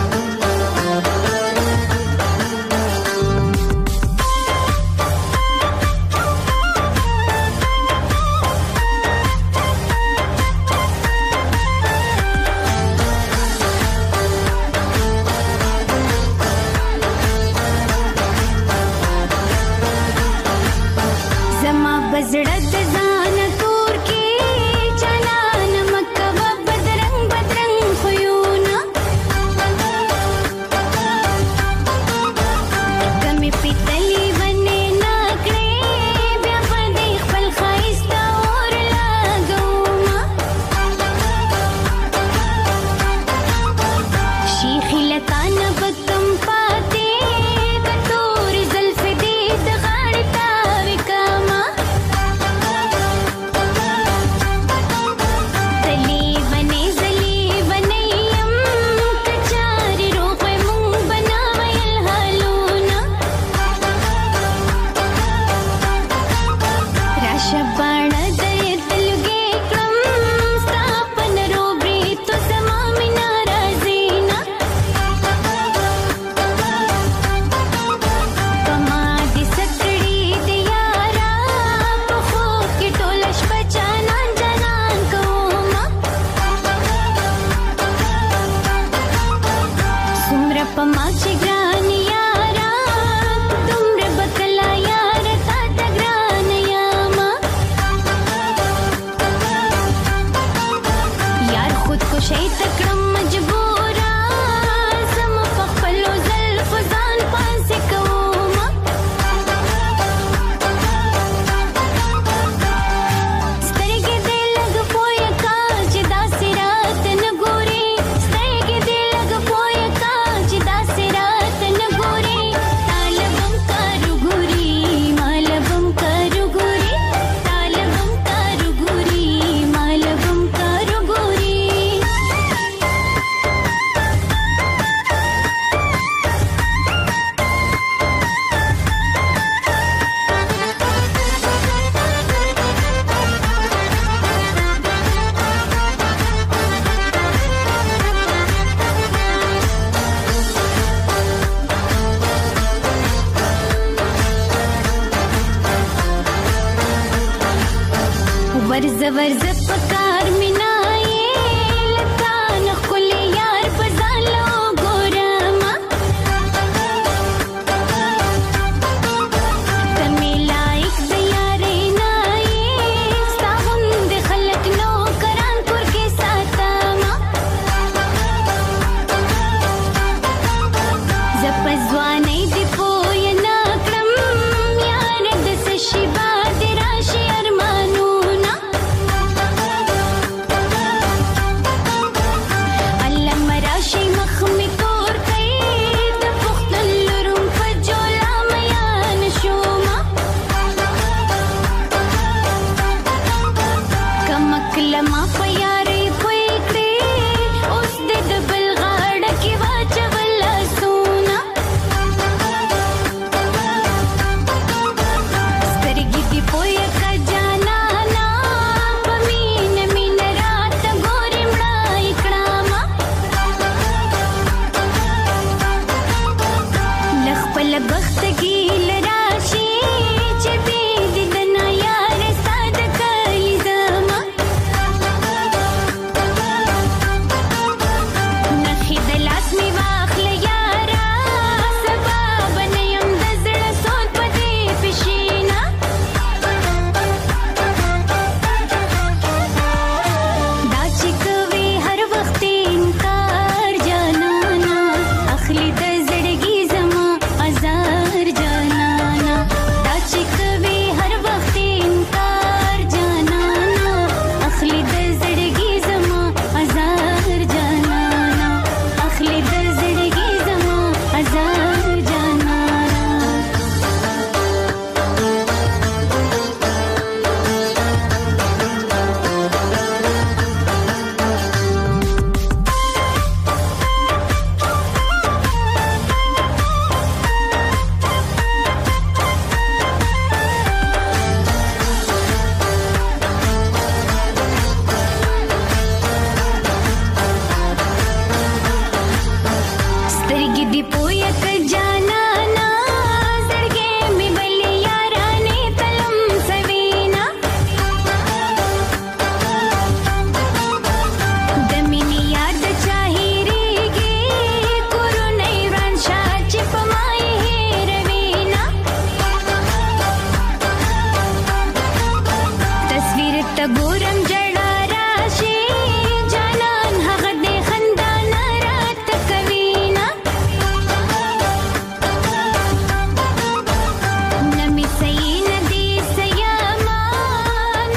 ورزه ورزه پکار مینای لتا نخل یار پزالو ګورما تمه لایک د یارې نای ستاوند خلک نو کران پر کې ساتما زپزوانې دی پوی نه کړم یار د سشي باد راشي ارمانو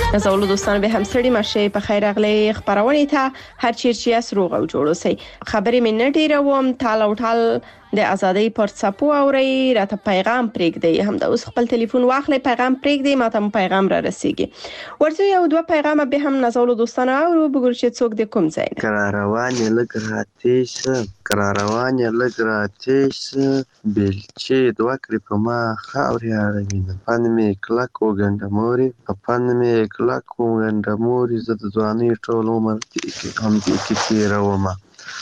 نازولو دوستان به هم ستړي مشه په خیر اغلی خبرونه ته هر چیرچی اس روغ او جوړو سي خبرې مې نه ډیره وم ټال او ټال د ازادۍ پر څپو اوري راته پیغام پرېږدي هم د اوس خپل ټلیفون واخلې پیغام پرېږدي ماته پیغام را رسیږي ورته یو دوه پیغام به هم نازولو دوستان او وګورئ چې څوک د کوم ځای قرار روان لګ راتېش قرار روان لګ راتېش بلچې دوه کړې په ما خاورې اړوي پن مې کلک وګنډه مورې پن مې کلک وګنډه مورې زه د ځوانۍ ټول عمر هم دې کې تېرومه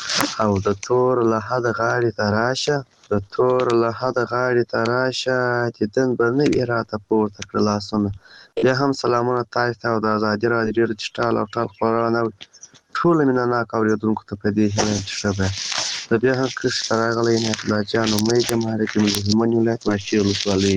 او د تور له حد غاړې ته راشه د تور له حد غاړې ته راشه دیدن به نه وي راته پورته کړه لاسونه بیا هم سلامونه تاسو ته او د ازادي راډیو د ټال او ټال خپرونه ټول مینه اورېدونکو ته په دې هیله چې ښه به د بیا هم کښت ته راغلی نعمتالله جان امید یم هر کې مې د هلمند ولایت واشیر ولسوالۍ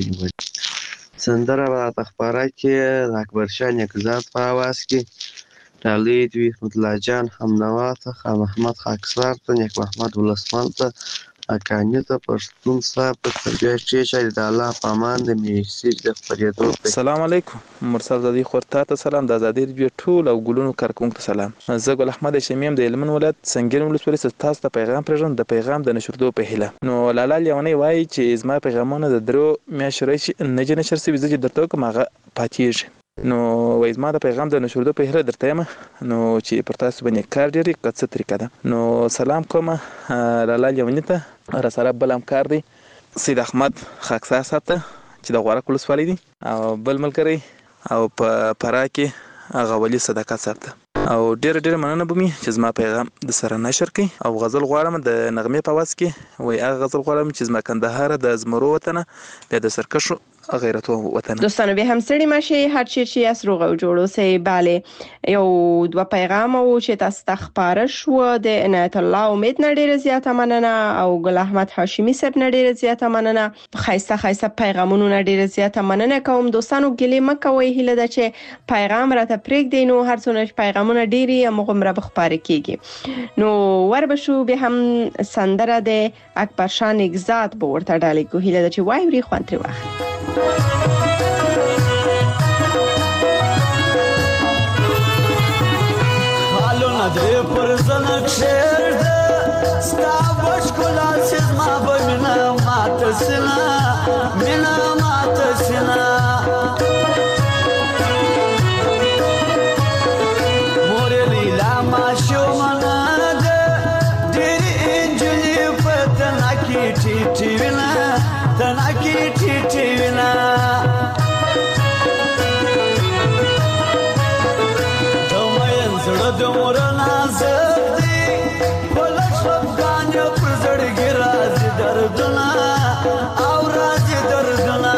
نیولې سندره به راته خپاره کړي د اکبرشاه نیکزاد په اواز کې ډالۍ دوی رحمتالله جان همنوا ته خان محمد خاکسار ته نیک محمد ولسمن ته اکاني ته پښتون صاحب ته تربیه چې د الله په امان د میسیج د خپرېدو السلام علیکم مرسل زادی خورتا ته سلام د ازادي رادیو ټول او ګلونو کارکونکو ته سلام زه ګل احمد شمیم د هلمند ولایت سنگین ولسوالۍ څخه تاسو ته پیغام پرېږدم د پیغام د نشردو په هیله نو لالا لیونی وایي چې زما پیغامونه د درو میاشتو راهیسې نه دي نشر شوي زه چې درته وکړم هغه پاتېږي نو وای زما د پیغام د نشردو په هیله درته یم نو چې پر تاسو باندې کار ډېر که څه طریقه ده نو سلام کوم لالا لیوني ته را سره بل همکار دی سید احمد خاکسار صاحب ته چې د غوړک ولسوالۍ دي او بل ملګری او په فراه کې هغه ولي صداقت صاحب ته او ډېر ډېر مننه به مې چې زما پیغام د سره نشر کړي او غزل غواړم د نغمې په اواز کې وای هغه غزل غواړم چې زما کندهار د زمرو وطنه بیا د سرکشو غیرتو وطن دوستانو به هم ستړي مشه هر چیرچی اس روغ او جوړو سي bale یو دوه پیغام او چې تاسو ته خبره شو د عنایت الله امید نه ډیره زیاته مننه او ګل احمد هاشمي صاحب نه ډیره زیاته مننه خایسته خایسته پیغامونو نه ډیره زیاته مننه کوم دوستانو ګلې مکوي هله د چې پیغام راته پرېږدي نو هر څونه پیغامونه ډیري مغمره بخبره کیږي نو ور بشو به هم سندره د اکبر شاه نیکزاد به ورته ډالۍ کو هله د چې وای وری خوانتري واخلي حالو ندری پر زنک شیر ده ستا بش کلا چیز ما بمینا مات سینا مینا مات سینا موری لیلا ما شو منا ده دیری انجلی فتنا کی ٹیٹی وینا تنا کی ٹیٹی وینا دمر نازک دی بلش افغان پر زړګي راز دردنا او راز دردنا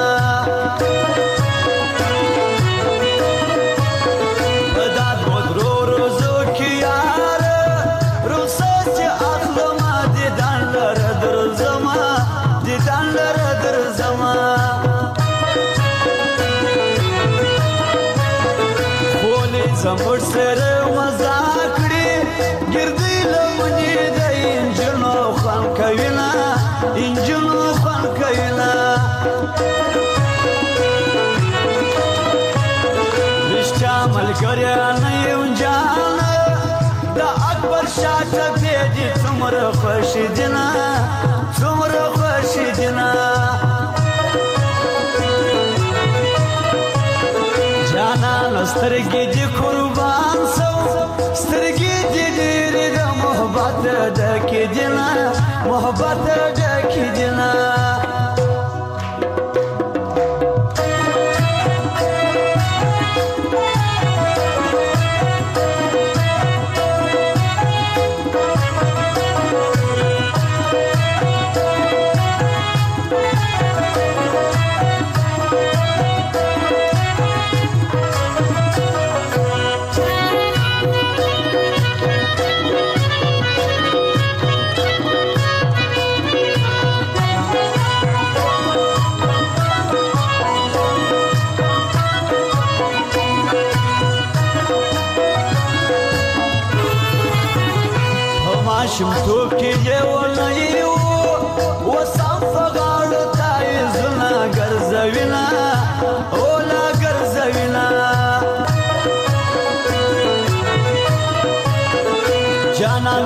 بدات مدرو روزو کی یار روسات اخلم دي دان لر در زما دي دان لر در زما بولی زمر سره ملګری نه یو جان د اکبر شاه ته دې څومره خوشی دینا څومره خوشی دینا جانا سترګې دې قربان سو سترګې دې دې د محبت د کې دینا محبت د کې دینا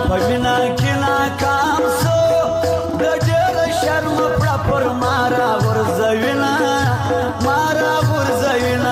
پمینا کې ناکام سو د ډېر شرم پړه پر مارا ورځوینا مارا ورځوینا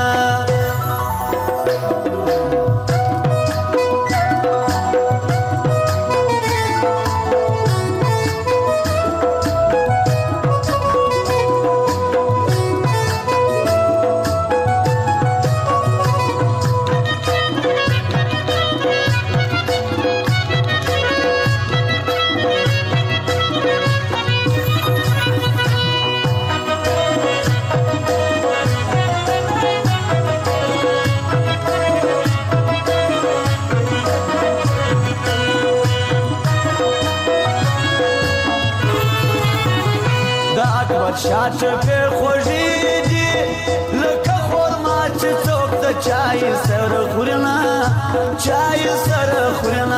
شاټ په خوږی دی لکه خورما چې څوک د چای سره خورنا چای سره خورنا.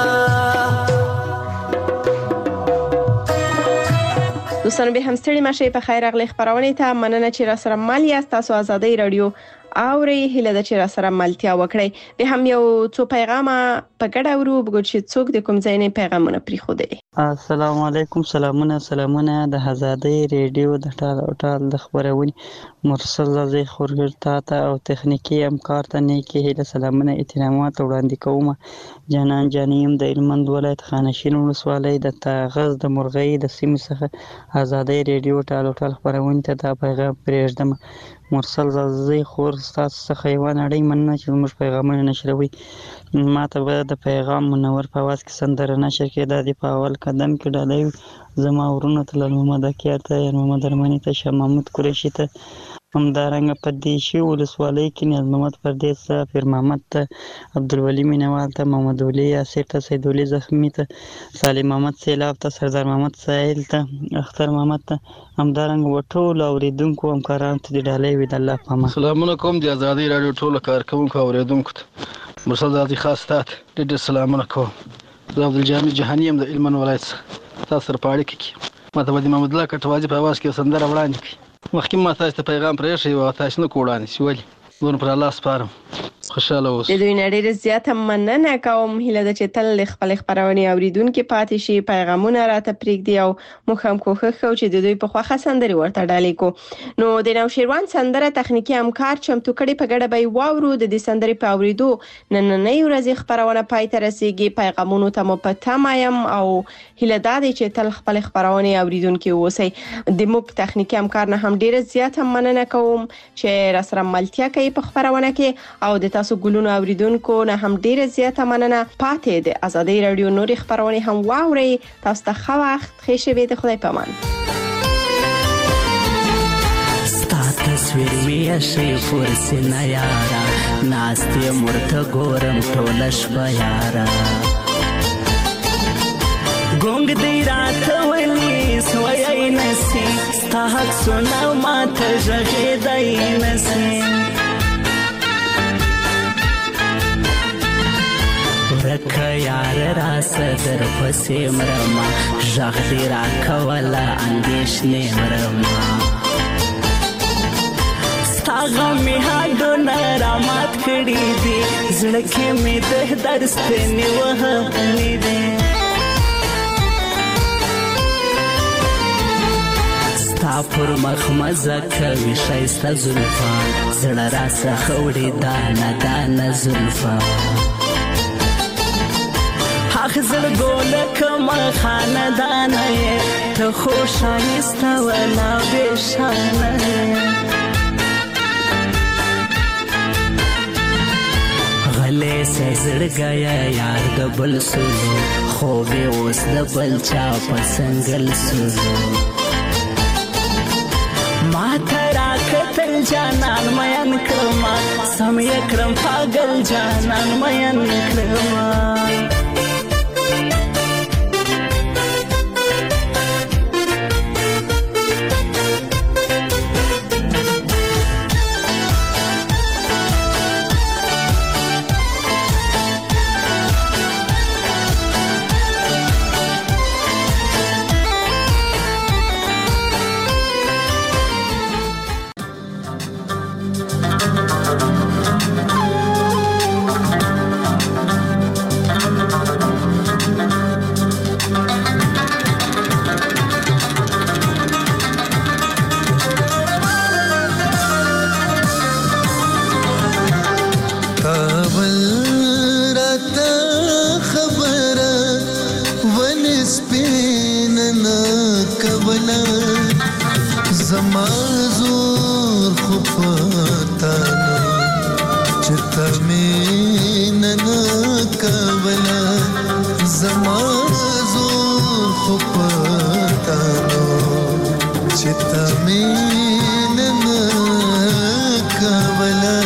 دوستانو به هم ستړي مشه په خیر اغلی خبرونه ته مننه چې را سره مل یاست. تاسو آزادۍ رادیو اوري هله د چې را سره ملتیا وکړي. به هم یو څو پیغامه په ګډه ورو بګو چې څوک د کوم ځای نه پیغامونه پری خو دی. السلام علیکم. سلامونه سلامونه د آزادۍ رادیو د ټال او ټال د خبرونې مرسل زازي خورګر تا ته او تخنیکی همکار ته نه کې هله سلامونه احترامات وړاندې کوم. جانان جانیم د علمند ولایت خانشین ولسوالۍ د تاغز د مرغۍ د سیمې څخه آزادۍ رادیو ټال او ټال خبرونه ته دا پیغام پرېږدم. مرسل زازي خور تاسو څخه یو نړۍ مننه چې موږ پیغامونه نشروي. ما ته به د پیغام منور په واس کې سندره نشر کې د په اول قدم کې ډالۍ زما ورونو ته محمد اکیار ته یا محمد ارمانی ته شاه محمود قریشي ته همدارنګه په دیشي ولسوالۍ کې نیاز محمد پردیس ته پیر محمد ته عبدالولي مینوال ته محمد ولي یاسر ته سید ولي زخمی ته سالم محمد سیلاب ته سردار محمد سائل ته اختر محمد ته همدارنګه وټول اوریدونکو همکارانو ته د ډالۍ وي د الله په امان. سلامونه کوم د آزادۍ رادیو ټول کارکونکو اوریدونکو ته مرسل زازي خاص ته ډېر سلامونه کوم. زه عبدالجامع جهاني يم د علمن ولایت تاسو سره په اړیکه کې. ما ته د محمد الله کټوازي په आवाज کې سندره وړاندې کړي. مخکې ما تاسو ته پیغام پرېښی و تاسو نه کوړانی سولې نور پر الله سپارم. خوشاله اوس. د دوی نړۍ زیاته مننه کوم. هله د چې تل خپل خبرونه اوریدونکو پاتې شي پیغامونه راته پرېږدي او موږ هم کوښښ کوو چې د دوی په خوخه سندري ورته ډالۍ کو. نو د نو شیروان سندره تخنیکی همکار چمتو کړي په ګډه به واورو د دې سندري په اوریدو نننۍ ورځې خبرونه پای ته رسیږي. پیغامونو ته مو پته مایم او هله د دې چې تل خپل خبرونه اوریدونکو اوسئ. د موږ تخنیکی همکار نه هم ډیره زیاته مننه کوم چې را سره ملتیا کوي په خبرونه کې او د تاسو ګلونو اوریدونکو نه هم ډیره زیاته مننه. پاتې د آزادۍ رادیو نوري خبرونه هم واوري. تاسو ته ښه وخت ښه شپه د خدای په امان. ستا تصویر می شي فرسنا یارا ناستې مرته ګورم ټول شپه یارا ګونګ دی راته ولي سوي نسي ستا حق سنا ماته ژغې دی نسي ورکه یار را صدر پسې مرما ژغ دی را کوله اندېښنې مرما ستا غمې هډونه رامات کړي دي زړه کې مې د درد ستنې وهلې دي ستا پر مخ مزه کوي ښایسته زلفان زړه راڅخه وړي دانه دانه زلفان اخزل گول کم خاندانه تو خوشایست ولا بشانه غلی سے زړګیا یار د بل سولو خوبې اوس د بل چا په سنگل سولو ما ترا کتل جانان مین کړما سم یې کړم پاگل جانان مین کړما پتانو چتا مین نکولا زما زور خو پتانو چتا مین نکولا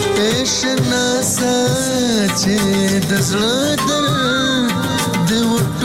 چې د زړه درد د